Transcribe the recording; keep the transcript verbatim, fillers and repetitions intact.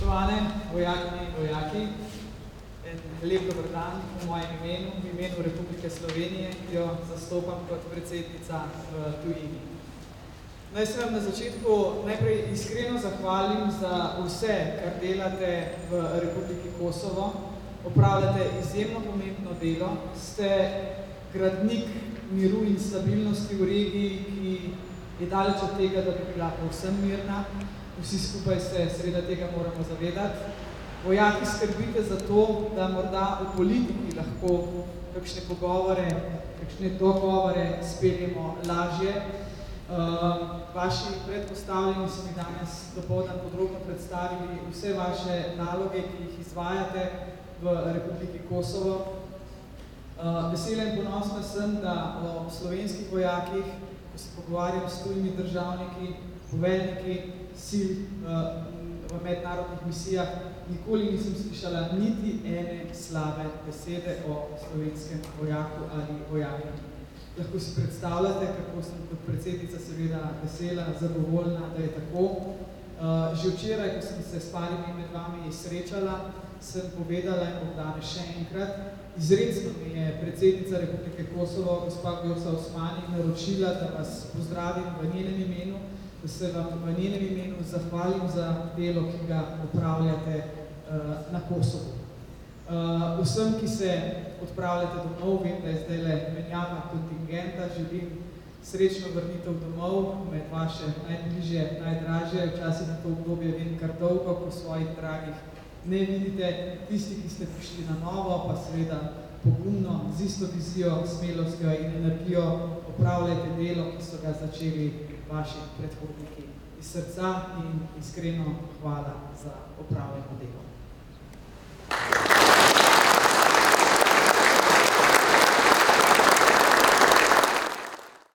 Spoštovane vojakinje in vojaki, en lep dober dan v mojem imenu, v imenu Republike Slovenije, ki jo zastopam kot predsednica v tujini. Naj se vam na začetku najprej iskreno zahvalim za vse, kar delate v Republiki Kosovo. Opravljate izjemno pomembno delo, ste gradnik miru in stabilnosti v regiji, ki je daleč od tega, da bi bila povsem mirna. Vsi skupaj se sreda tega moramo zavedati. Vojaki skrbite za to, da morda v politiki lahko kakšne pogovore, kakšne dogovore speljemo lažje. Uh, vaši predpostavljeni so mi danes dopoldan podrobno predstavili vse vaše naloge, ki jih izvajate v Republiki Kosovo. Uh, vesela in ponosna sem, da o slovenskih vojakih, ko se pogovarjam s tujimi državniki, poveljniki sil uh, v mednarodnih misijah, nikoli nisem slišala niti ene slabe besede o slovenskem vojaku ali vojaku. Lahko si predstavljate, kako sem kot predsednica seveda vesela, zadovoljna, da je tako. Uh, že včeraj, ko sem se s parimi med vami srečala, sem povedala in bom danes še enkrat, izrecno mi je predsednica Republike Kosovo, gospa Vjosa Osmani, naročila, da vas pozdravim v njenem imenu, da se vam v njenem imenu zahvalim za delo, ki ga upravljate uh, na Kosovu. Uh, vsem, ki se odpravljate domov, vem, da je zdajle menjava kontingenta, želim srečno vrnitev domov med vaše najbližje, najdražje, včasih na to obdobje vem kar dolgo, ko svojih dragih ne vidite. Tisti, ki ste prišli na novo, pa seveda pogumno, z isto vizijo, smelostjo in energijo opravljajte delo, ki so ga začeli vaši predhodniki. Iz srca in iskreno hvala za opravljeno delo.